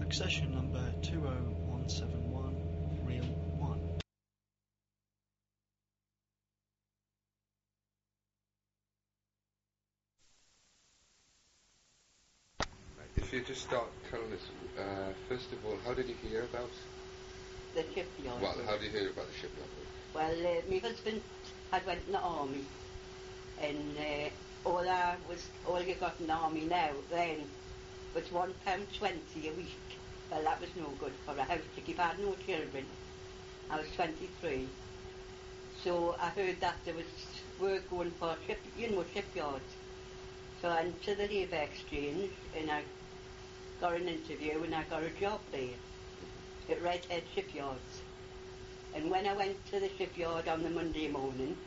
Accession number 20171, reel 1. If you just start telling us, first of all, how did you hear about the shipyard? Well, how did you hear about the shipyard? Well, my husband had went in the army, and all you got in the army now then was £1.20 a week. Well, that was no good for a house to keep. I had no children. I was 23, so I heard that there was work going for shipyards. So I went to the Labour Exchange, and I got an interview, and I got a job there at Redhead Shipyards. And when I went to the shipyard on the Monday morning,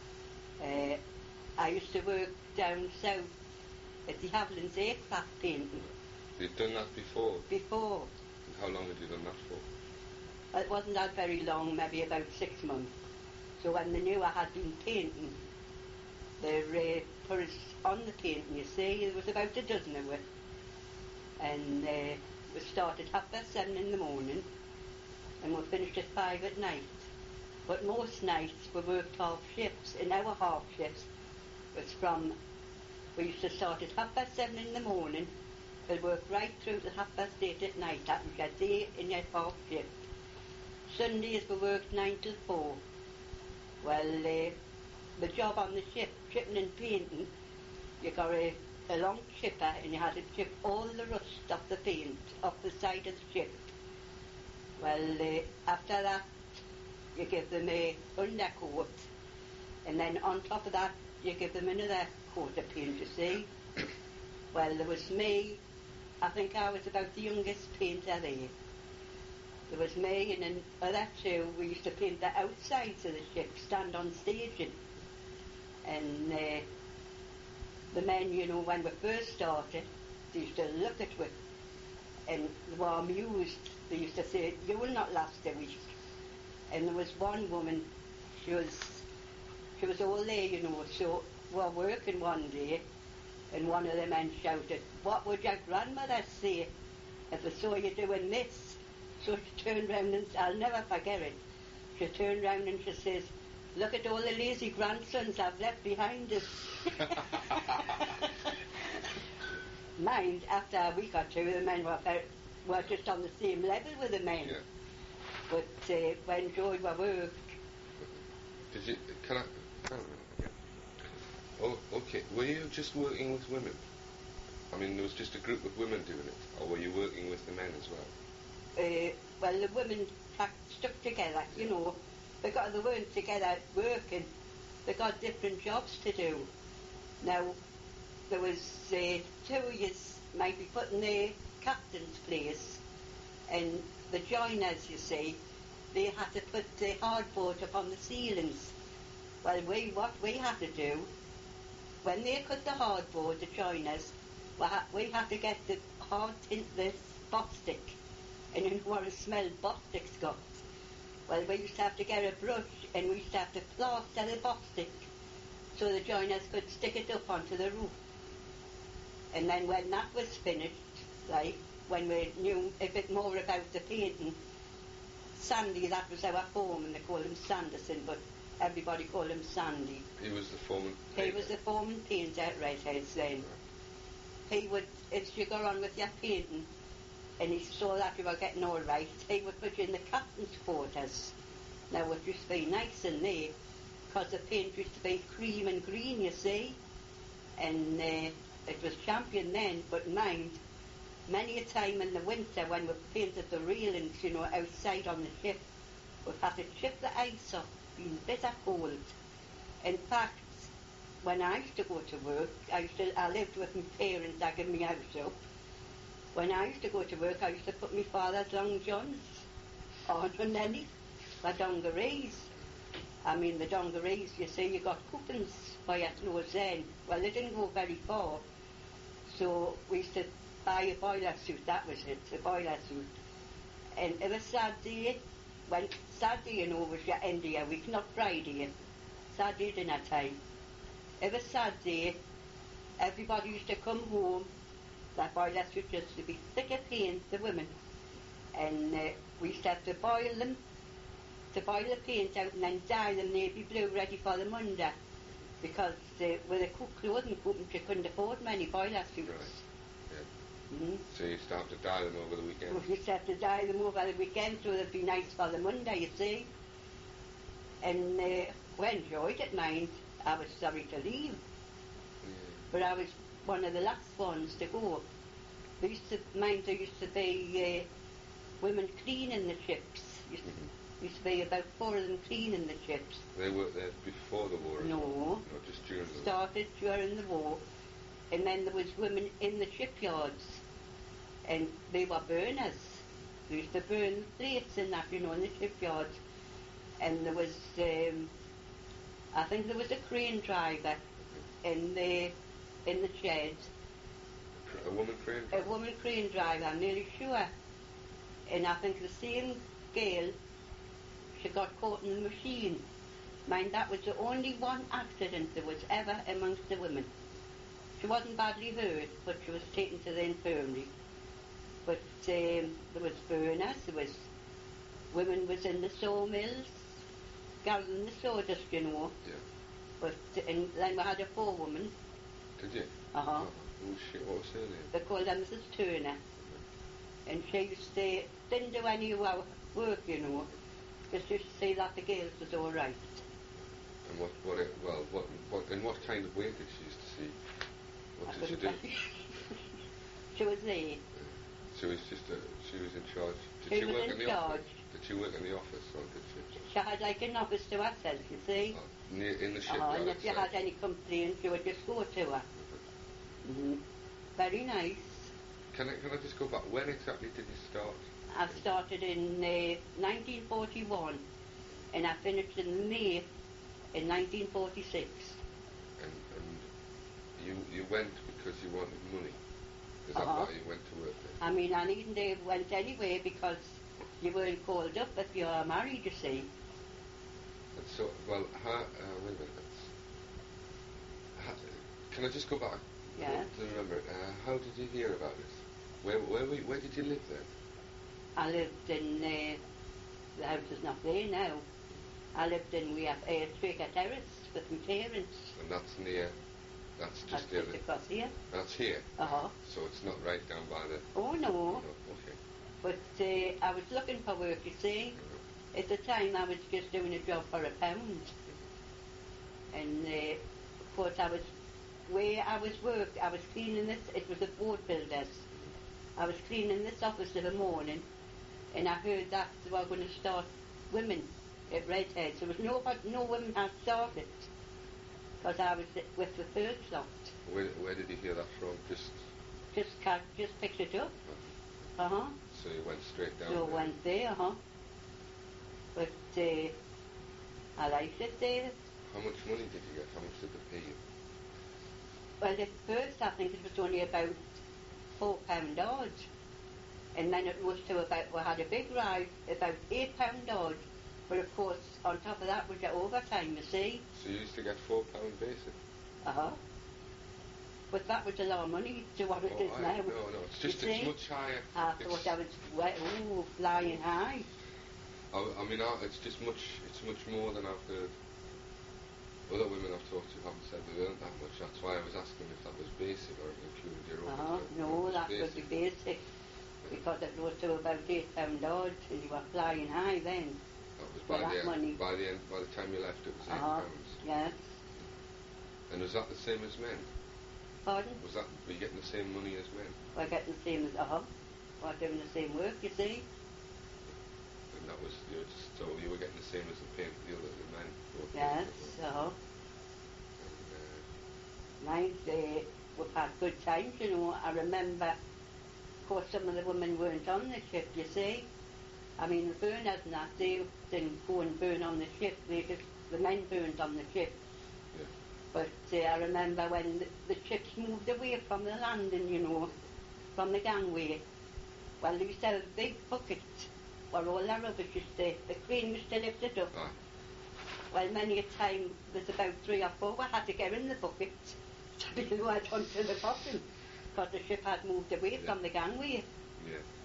I used to work down south at the Havilands aircraft painting. You'd done that before? Before. And how long had you done that for? It wasn't that very long, maybe about 6 months. So when they knew I had been painting, they put us on the painting, you see. There was about a dozen of us. And we started 7:30 in the morning, and we finished at 5 at night. But most nights we worked half shifts, and our half shifts was we used to start at 7:30 in the morning, and work right through to 8:30 at night. That was your day and your half shift. Sundays we worked 9 till 4. Well, the job on the ship, chipping and painting, you got a long chipper, and you had to chip all the rust off the paint, off the side of the ship. Well, after that, you give them a undercoat, and then on top of that, you give them another coat of paint, you see. Well, there was me. I think I was about the youngest painter there. There was me and then other two. We used to paint the outsides of the ship, stand on staging. And the men, when we first started, they used to look at us and they were amused. They used to say, "You will not last a week." And there was one woman, she was all there, so we were working one day, and one of the men shouted, "What would your grandmother say if they saw you doing this?" So she turned round and I'll never forget it. She turned round and she says, "Look at all the lazy grandsons I've left behind us." Mind, after a week or two, the men were just on the same level with the men. Yeah. But we enjoyed our work. Did you? Can I? Oh, okay. Were you just working with women? I mean, there was just a group of women doing it, or were you working with the men as well? Well, the women stuck together, They weren't together working. They got different jobs to do. Now, there was 2 years might be put in the captain's place, and the joiners, you see, they had to put the hardboard up on the ceilings. Well, what we had to do, when they cut the hardboard, the joiners, we had to get the the Bostik. And you know what a smell Bostik's got. Well, we used to have to get a brush, and we used to have to plaster the Bostik so the joiners could stick it up onto the roof. And then when that was finished, when we knew a bit more about the painting, Sandy, that was our foreman. They called him Sanderson, but everybody called him Sandy. He was the foreman painter? He was the foreman painter at Redheads then. He would, as you go on with your painting, and he saw that you were getting all right, he would put you in the captain's quarters. Now, it used to be nice in there, because the paint used to be cream and green, you see, and it was champion then, but mind, many a time in the winter when we painted the railings, outside on the ship, we've had to chip the ice off, being bitter cold. In fact, when I used to go to work, I lived with my parents, I gave my house up. When I used to go to work, I used to put my father's long johns on underneath my dungarees. I mean, the dungarees, you see, you got coupons for your clothes then. Well, they didn't go very far. So we used to buy a boiler suit, that was it, a boiler suit. And it was Saturday, when Saturday, was your end of your week, not Friday, Saturday dinner time. It was Saturday, everybody used to come home. That boiler suit used to be thick of paint, the women. And we used to have to boil them, to boil the paint out and then dye them navy blue ready for the Monday. Because with a clothing company, you couldn't afford many boiler suits. Right. Yeah. Mm-hmm. So you used to have to dye them over the weekend. We used to have to dye them over the weekend so they'd be nice for the Monday, you see. And we enjoyed it, mind. I was sorry to leave, Yeah. but I was one of the last ones to go. There used to be women cleaning the ships. Used to be about 4 of them cleaning the ships. They worked there before the war? No. No, just during the war. Started during the war. And then there was women in the shipyards. And they were burners. They used to burn plates and that, in the shipyards. And there was, I think there was a crane driver in the shed. A woman crane A woman crane driver, I'm nearly sure. And I think the same girl, she got caught in the machine. Mind, that was the only one accident there was ever amongst the women. She wasn't badly hurt, but she was taken to the infirmary. But there was burners, there was women was in the sawmills, gathering the sawdust, Yeah. But and then we had a forewoman. Did you? Uh-huh. Oh, shit, what was her name? They called her Mrs. Turner. And she used to, didn't do any of our work, just used to say that the girls was all right. And in what kind of way did she used to see? What did she do? She was there. She was she was in charge. Did She she was work in in the charge. office? Did she work in the office or did she? She had like an office to herself, you see. In the shipyard And if you had any complaints, you would just go to her. Mm-hmm. Very nice. Can I just go back? When exactly did you start? I started in 1941 and I finished in May in 1946. And you went because you wanted money? Is that why you went to work there? I mean, I needn't have went anyway because you weren't called up if you are married, you see. And so, wait a minute. Can I just go back? Yeah. To remember, how did you hear about this? Where did you live then? I lived in, the house is not there now. I lived in, we have Traker Terrace with my parents. And that's just That's just across here. That's here? Uh-huh. So it's not right down by the... Oh, no. No, okay. But I was looking for work, you see. At the time, I was just doing a job for £1. And, of course, I was cleaning this, it was a boat builders. I was cleaning this office in the morning, and I heard that they were going to start women at Redheads. There was no women had started, because I was with the first lot. Where did you hear that from? Just picked it up. Uh-huh. So you went straight down So there? went there, But I liked it there. How much money did you get? How much did they pay you? Well, at first I think it was only about £4 odd. And then it rose to about, we had a big rise, about £8 odd. But of course, on top of that was your overtime, you see. So you used to get £4 basic? Uh-huh. But that was a lot of money to what it is now. No, it's just, it's much higher. I thought I was, flying high. It's much more than I've heard. Other women I've talked to haven't said they earned that much. That's why I was asking if that was basic or if it included your overtime. No, that would be basic. Because it rose to about £8 odd, and you were flying high then. That was by the money. By the time you left, it was £8. Yes. And was that the same as men? Pardon? Were you getting the same money as men? We're getting the same as, we're doing the same work, you see. And that was, so you were getting the same as the men? Yes, Mind, we've had good times, I remember, of course, some of the women weren't on the ship, you see. I mean, the burners and that, they didn't go and burn on the ship, the men burned on the ship. Yeah. But I remember when the ships moved away from the landing, from the gangway, well, they used to have a big bucket where all the rubbish used to, the crane used to lift it up. Well, many a time, there's about 3 or 4, we had to get in the bucket to be lowered onto the bottom, because the ship had moved away from the gangway. Yeah.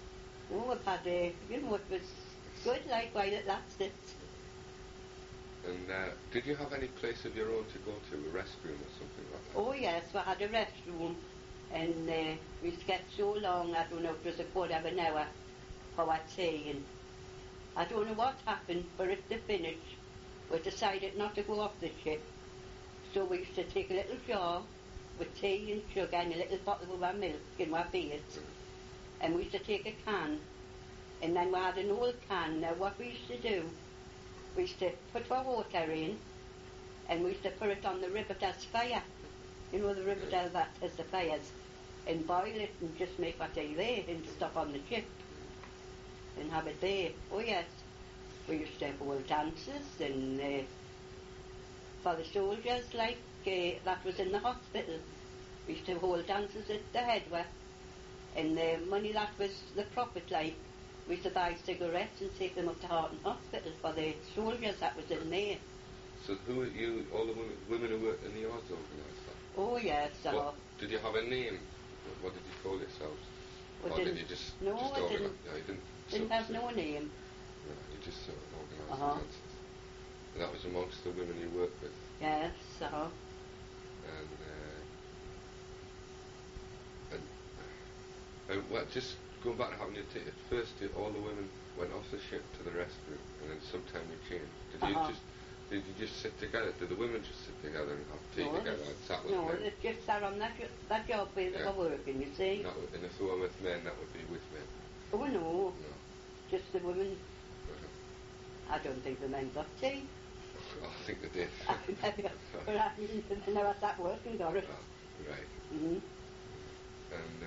Oh, I've had a, you know, it was good, like, while it lasted. And did you have any place of your own to go to, a restroom or something like that? Oh, yes, we had a restroom, and we used to get so long, I don't know, it was a quarter of an hour for our tea, and I don't know what happened, but at the finish, we decided not to go off the ship, so we used to take a little jar with tea and sugar and a little bottle of our milk in our beers, and we used to take a can, and then we had an old can. Now, what we used to do, we used to put our water in, and we used to put it on the riveter's fire. You know, the riveter that has the fires, and boil it and just make our tea there and stop on the ship and have it there. Oh, yes. We used to hold dances, and for the soldiers, like, that was in the hospital. We used to hold dances at the headwear, and the money that was the profit, like, we used to buy cigarettes and take them up to Harton Hospital for the soldiers that was in there. So who are you, all the women who worked in the yards organised that? Oh, yes. Did you have a name? What did you call yourselves? Or did you just organise? No, you didn't have no name. No, you just sort of organised the dances. And that was amongst the women you worked with? Yes, And well, just going back to having your tea, at first all the women went off the ship to the restroom, and then sometime you changed. Did you just sit together? Did the women just sit together and have tea together and sat with men? No, they just sat on that job where they were working, you see. And if they were with men, that would be with men? Oh, no. Just the women. I don't think the men got tea. Oh, I think they did. But I mean, they never sat working, got it. Oh, right. Mm-hmm. And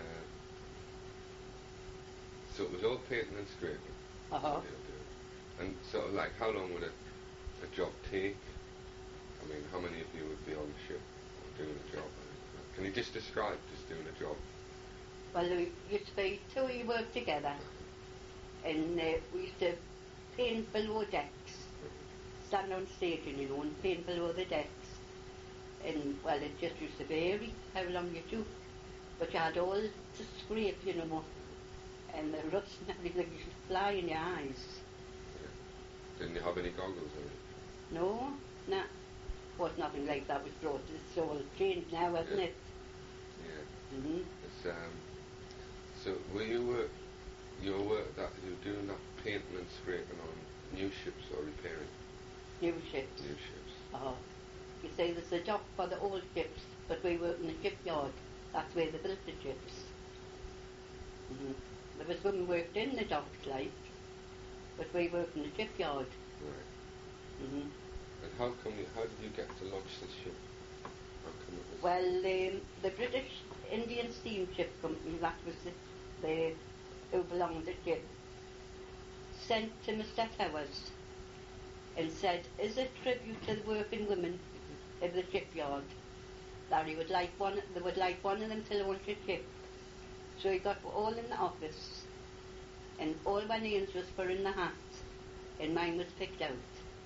so it was all painting and scraping. And sort of like, how long would a job take? I mean, how many of you would be on the ship doing a job? Can you just describe just doing a job? Well, there used to be two of you work together, and we used to paint below decks, stand on staging, you know, and paint below the decks. And, well, it just used to vary how long you took. But you had all to scrape, you know, and the rust and everything used to fly in your eyes. Yeah. Didn't you have any goggles or anything? No, nah. Was nothing like that was brought. It's all changed now, hasn't it? Yeah. Mm-hmm. It's, so were you doing that painting and scraping on new ships or repairing? New ships. New ships. You say there's a dock for the old ships, but we work in the shipyard. That's where they built the ships. Mm-hmm. There was women worked in the docks, like, but we worked in the shipyard. Right. Mm-hmm. And how did you get to launch this ship? How come it was? Well, the British Indian Steamship Company, that was who belonged to the ship, sent to Mr. Towers and said, is a tribute to the working women of the shipyard that they would like one of them to launch a ship. So he got all in the office, and all my names was put in the hat, and mine was picked out.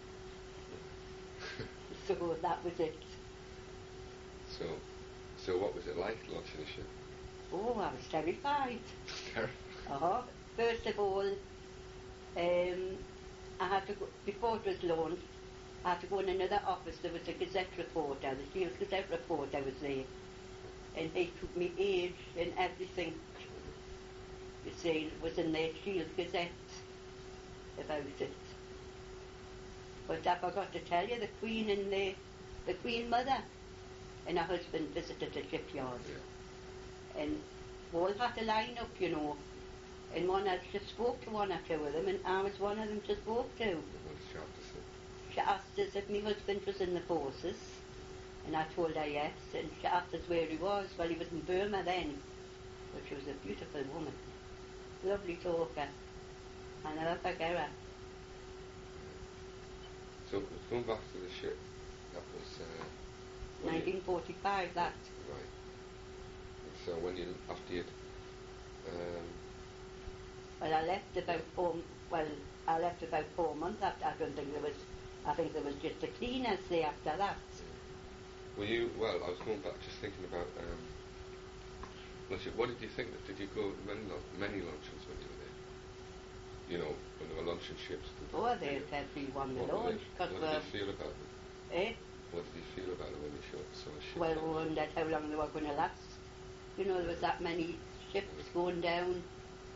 So that was it. So what was it like launching a ship? Oh, I was terrified. Terrified? First of all, I had to go, before it was launched, I had to go in another office. There was a Gazette reporter, the Shield Gazette reporter was there, and he took me age and everything. You see, it was in the Shield Gazette about it. But I forgot to tell you, the Queen and the Queen Mother and her husband visited the shipyard. Yeah. And we all had to line up, you know, and one had just spoke to one or two of them, and I was one of them to spoke to. What did she have to say? She asked us if my husband was in the forces, and I told her yes, and she asked us where he was. Well, he was in Burma then, but she was a beautiful woman, lovely talker. I never forget her. So going back to the ship, that was 1945, that. Right. And so after you'd Well, I left about 4 months after. I think there was just a cleaners there after that. Well, I was going back just thinking about what did you think? Did you go many luncheons when you were there? you know, when they were launching ships? Oh, they'd everyone What to launch. what did you feel about it? Eh? What did you feel about it when you saw a ship? Well, we wondered how long they were going to last. You know, there was that many ships going down.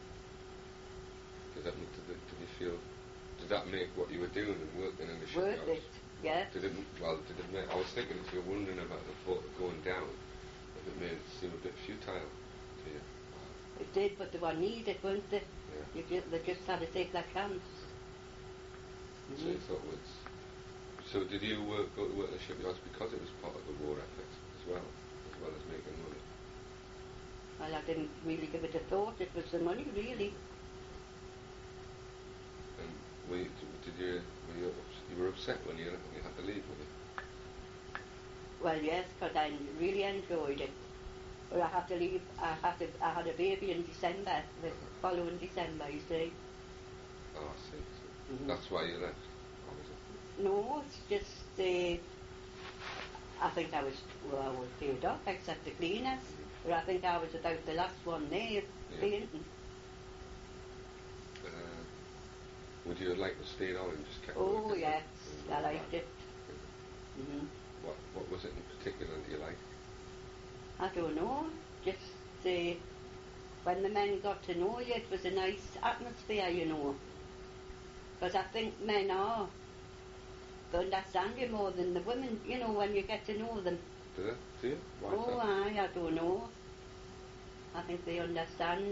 Did you feel? Did that make what you were doing and working in the shipyard? Worth it, yeah. Did it make? I was thinking if you're wondering about the thought of going down, if it made it seem a bit futile to you. It did, but they were needed, weren't they? Yeah. They just had to take that chance. So you thought it was. So did you go to work in the shipyards because it was part of the war effort as well as making money? Well, I didn't really give it a thought. It was the money, really. And were you upset when you had to leave, were you? Well, yes, because I really enjoyed it. But I had to leave. I had a baby in December, the following December, you see. Oh, I see. So that's why you left, or was it? No, it's just, I think I was paid off, except the cleaners. But I think I was about the last one there, painting. Would you have liked to stay on and just kept Oh, working? yes, I liked it. What was it in particular that you liked? I don't know, just when the men got to know you, it was a nice atmosphere, you know. Because I think men are to understand you more than the women, you know, when you get to know them. Do you? Why is that? I don't know. I think they understand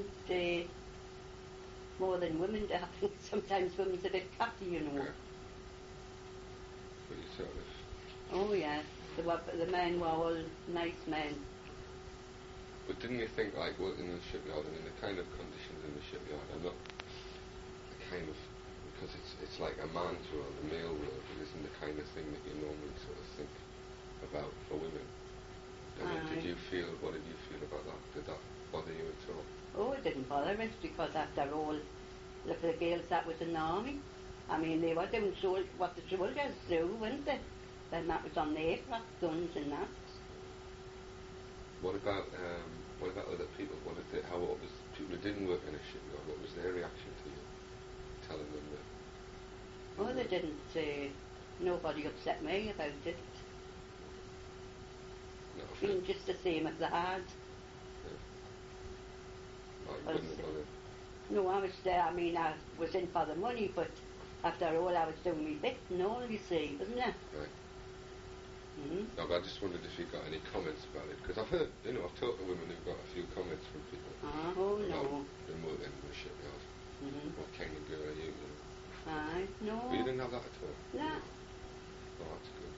more than women do. I think sometimes women's a bit catty, you know. Yeah. But you sort of... Oh, yes. The men were all nice men. But didn't you think, like, working in the shipyard, I mean, the kind of conditions in the shipyard are not the kind of... Because it's like a man's world, a male world, it isn't the kind of thing that you normally sort of think about for women. I mean, what did you feel about that? Did that bother you at all? Oh, it didn't bother us, because after all, look at the girls that was in the army. I mean, they were doing what the soldiers do, weren't they? Then that was on the aircraft guns and that. What about other people? What was people who didn't work in a shipyard? What was their reaction to you telling them that? Oh, they didn't. Nobody upset me about it. No, Been just the same as I had. Yeah. No, I was there. I mean, I was in for the money, but after all, I was doing my bit and all, you see, wasn't it? Right. No, but I just wondered if you got any comments about it, because I've heard, I've talked to women who've got a few comments from people. Oh, no. Them working in the shipyard. What kind of girl are you? Aye, no. But you didn't have that at all? No. Oh, that's good.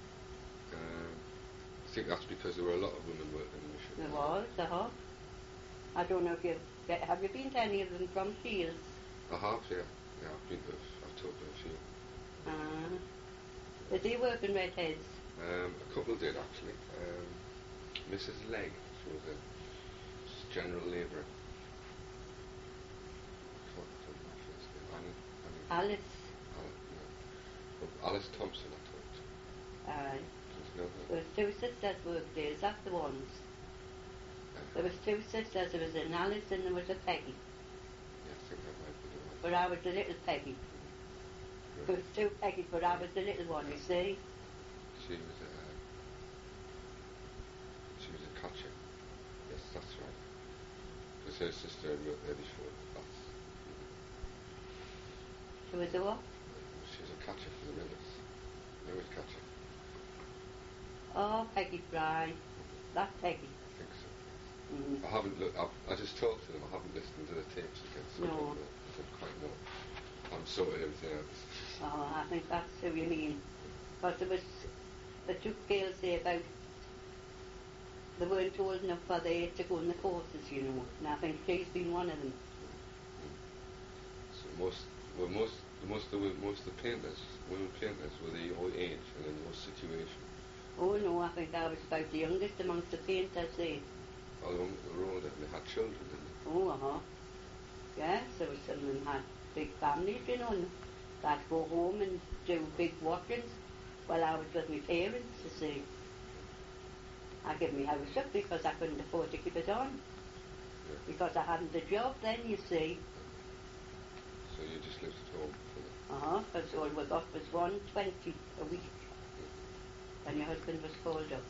I think that's because there were a lot of women working in the shipyard. There was, I don't know if have you been to any of them from Shields? I have, yeah. Yeah, I've talked to a few. Did they work in Redheads? A couple did, actually. Mrs. Legg, she was a general labourer. Alice. Alice Thompson, I talked to. Aye. No. There was two sisters worked there, is that the ones? There was two sisters, there was an Alice and there was a Peggy. Yeah, I think that might be the one. But I was the little Peggy. Right. There was two Peggies, but I was the little one, you see. She was a catcher. Yes, that's right. Because her sister had worked there before. She was a what? She was a catcher for the Millers. Millers catcher. Oh, Peggy Fry. That Peggy. I think so. I haven't looked. I just talked to them. I haven't listened to the tapes again. So No. I don't quite know. I'm sorting everything out. Oh, I think that's who you mean. Because there was the two girls there about, they weren't old enough for they to go in the courses, you know. And I think she's been one of them. So most of the painters, women painters, were the old age and in your situation. Oh no, I think I was about the youngest amongst the painters there. Oh, they were older and they had children, didn't they? Oh, yes, there was some of them had big families, you know, and they'd go home and do big washings while I was with my parents, you see. I gave my house up because I couldn't afford to keep it on. Yeah. Because I hadn't a job then, you see. So you just lived at home for that? Because all we got was 120 a week when your husband was called up.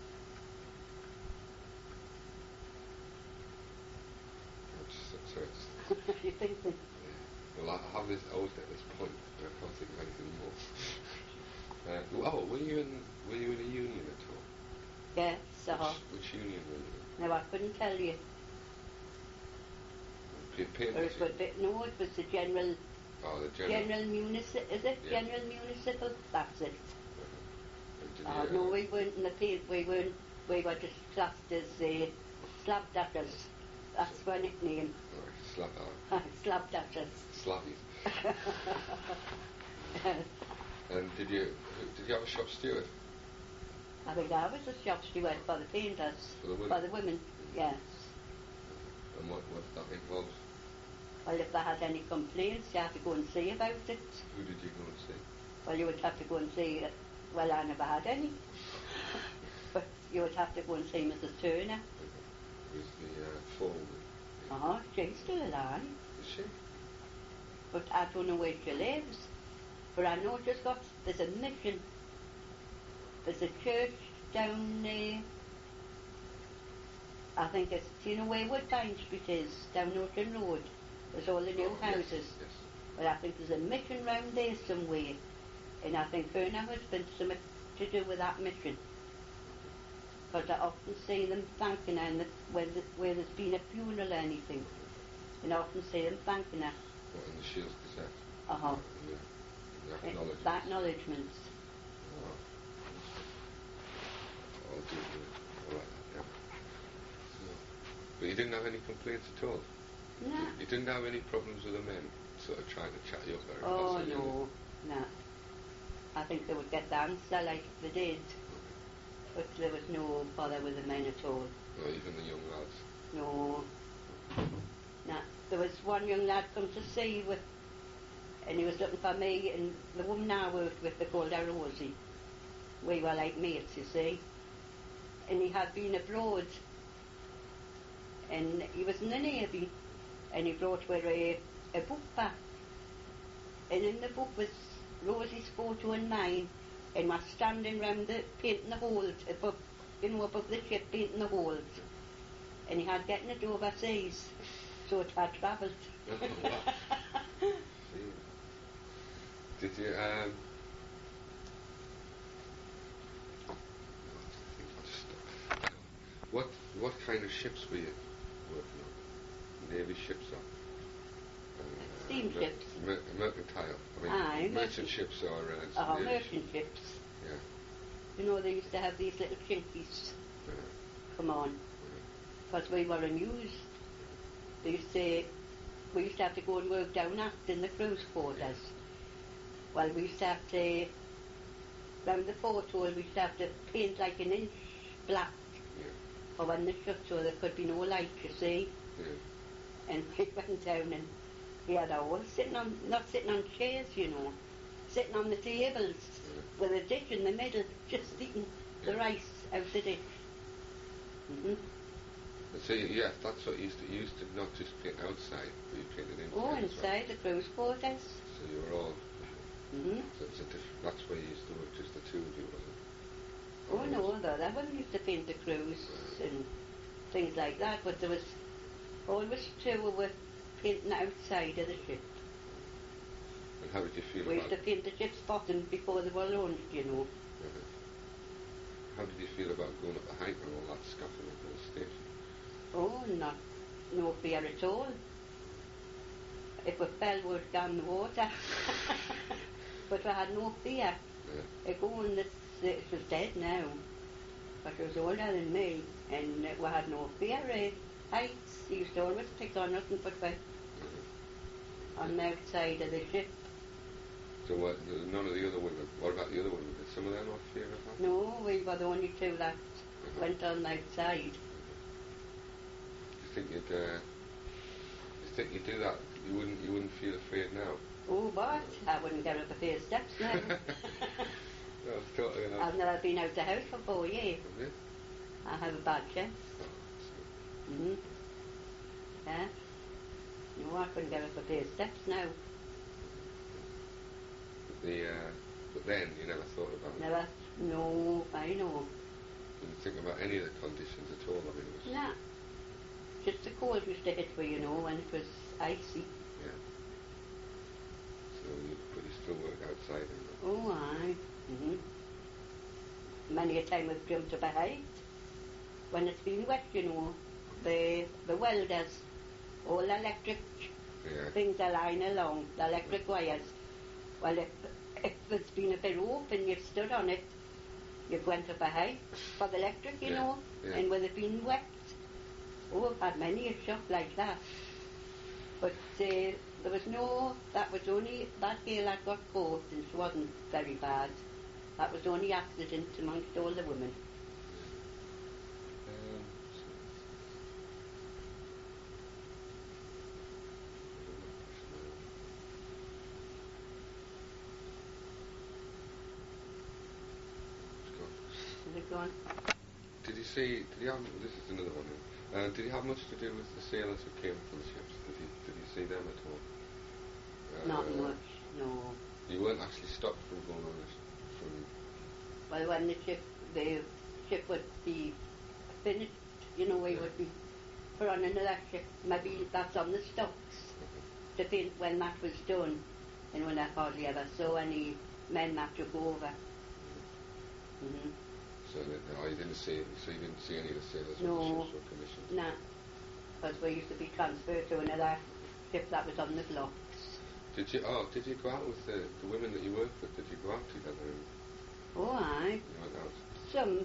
So it's... You think that? Well, I have this, I always get this point, and I can't think of anything more. Were you in a union at all? Yes, Which union were you in? No, I couldn't tell you. Painters? No, it was the general... Oh, the general... municipal, is it? Yeah. General municipal? That's it. No, we weren't in the paint, we were just classed as slab datters. That's my nickname. Slab Slab datters. Slabbies. And did you have a shop steward? I think I was a shop steward for the painters. For the women? For the women, yes. And what did that involve? Well, if they had any complaints, you had to go and see about it. Who did you go and see? Well, you would have to go and see, well, I never had any. But you would have to go and see Mrs. Turner. Who's the forewoman? She's still alive. Is she? But I don't know where she lives. But I know there's a mission. There's a church down there. I think it's, do you know where Woodbine Street is? Down Norton Road. There's all the new houses. Yes. Well, I think there's a mission round there somewhere. And I think her and her husband something to do with that mission. But I often see them thanking her where there's been a funeral or anything. And I often see them thanking her. What, in the Shields Gazette? The acknowledgements? The acknowledgements. I'll do all right, yeah. But you didn't have any complaints at all? No. You didn't have any problems with the men sort of trying to chat you up there? Oh, no. I think they would get the answer like they did. But there was no bother with the men at all. No, even the young lads? No. There was one young lad come to see and he was looking for me, and the woman I worked with, they called her Rosie. We were like mates, you see. And he had been abroad. And he was in the Navy. And he brought her a book back. And in the book was Rosie's photo and mine, and we're standing round painting the holes above the ship, painting the holes. And he had getting it overseas, so it had travelled. Did you, what kind of ships were you working on? Navy ships or? Steamships. Mercantile. Merchant ships or... merchant ships. Yeah. You know, they used to have these little chinkies. Yeah. Come on. Because we were amused. We used to have to go and work down aft in the cruise quarters. Well, we used to have to, round the foretold, we used to have to paint like an inch black. Yeah. For when the shut, so there could be no light, you see. Yeah. And we went down and we had our all not sitting on chairs, you know, sitting on the tables with a dish in the middle, just eating the rice out the dish. So yes, that's what you used to not just paint outside, but you painted inside. Oh, inside the cruise quarters. So you were all... So it's that's where you used to work, just the two of you, wasn't it? Oh no, the other one used to paint the cruise and things like that, but there was always two who were painting outside of the ship. And how did you feel We used to paint the ship's bottom before they were launched, you know. How did you feel about going up the height and all that scuffling into the station? Oh, no fear at all. If we fell, we'd go in the water. But we had no fear. Yeah. It was dead now. But it was older than me, and we had no fear of heights. He used to always pick on us and put us on the outside of the ship. So none of the other women, what about the other women? Did some of them not fear of that? No, we were the only two that went on the outside. Do you think you'd do that? You wouldn't feel afraid now? Oh, what? I wouldn't get up the first steps now. No, totally enough. I've never been out the house for 4 years. Have you? I have a bad chest. Yeah. No, I couldn't get up the first steps now. but then you never thought about it. Never. No, I know. Didn't think about any of the conditions at all. I mean, it was. Nah. Just the cold used to hit me, when it was icy. Yeah. So, but you still work outside in that. Oh, aye. Many a time I've jumped up a height. When it's been wet, the welders, all electric things are lying along, the electric wires. Well, if it's been a bit rope and you've stood on it, you've went up a height for the electric, know, and with it being wet. Oh, I've had many a shock like that. But there was that was only, that girl that got caught, and she wasn't very bad. That was the only accident amongst all the women. Is it gone? Did you have, this is another one then. Did he have much to do with the sailors who came from the ships? Did you see them at all? Not much, no. You weren't actually stopped from going on it from... Well, when the ship would be finished, we would be put on another ship. Maybe that's on the stocks. To think when that was done, and when I hardly ever saw any men that took over. So you didn't see any of the sailors no, when the ships were commissioned? No, because we used to be transferred to another ship that was on the blocks. Did you go out with the women that you worked with? Did you go out together? Oh, aye. You went out? Some.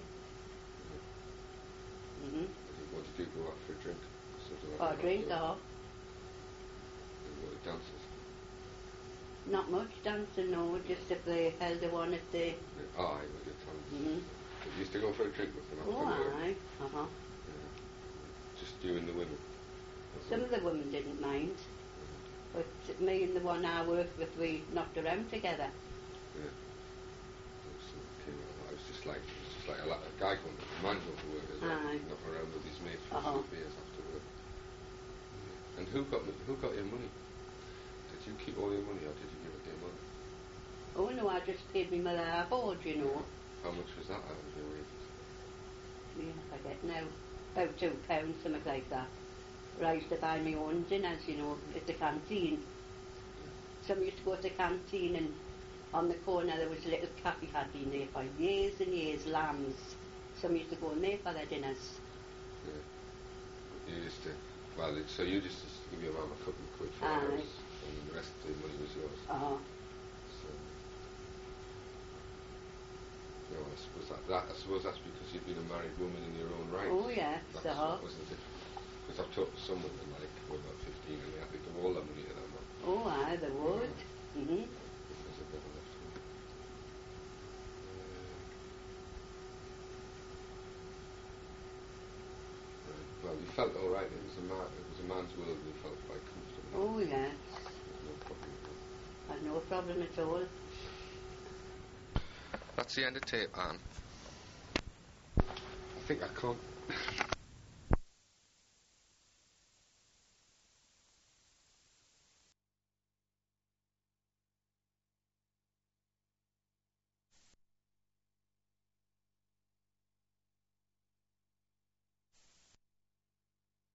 What did you go out for a drink? Or drink, or... And what were dances? Not much dancing, no. Just if they held the one at the... Aye, with your tongue. You used to go for a drink with them after work? Aye. Yeah. Just you and the women? Some of the women didn't mind. But me and the one I worked with, we knocked around together. Yeah. It was just like a guy going to, a man going to work as well, knocking around with his mates for a few beers after work. Yeah. And who got your money? Did you keep all your money, or did you give it to your mother? Oh no, I just paid my mother her board, How much was that out of your wages? Yeah, I forget now. About £2, something like that. But I used to buy my own dinners, at the canteen. Some used to go to the canteen, and on the corner there was a little cafe had been there for years and years, lambs. Some used to go in there for their dinners. Yeah. You used to, so you just give your mum a couple of quid for the house, and the rest of the money was yours. So, I suppose that's because you've been a married woman in your own right. Oh yeah, that wasn't it? Because I've talked to some women who were about 15 and they had to give all their money to their mum. Oh aye, they would. Because they've never left home. Well, you felt all right. It was a man's world, and you felt quite comfortable. Oh yes. There's no problem at all. There's no problem at all. That's the end of tape, Anne. I think I can't.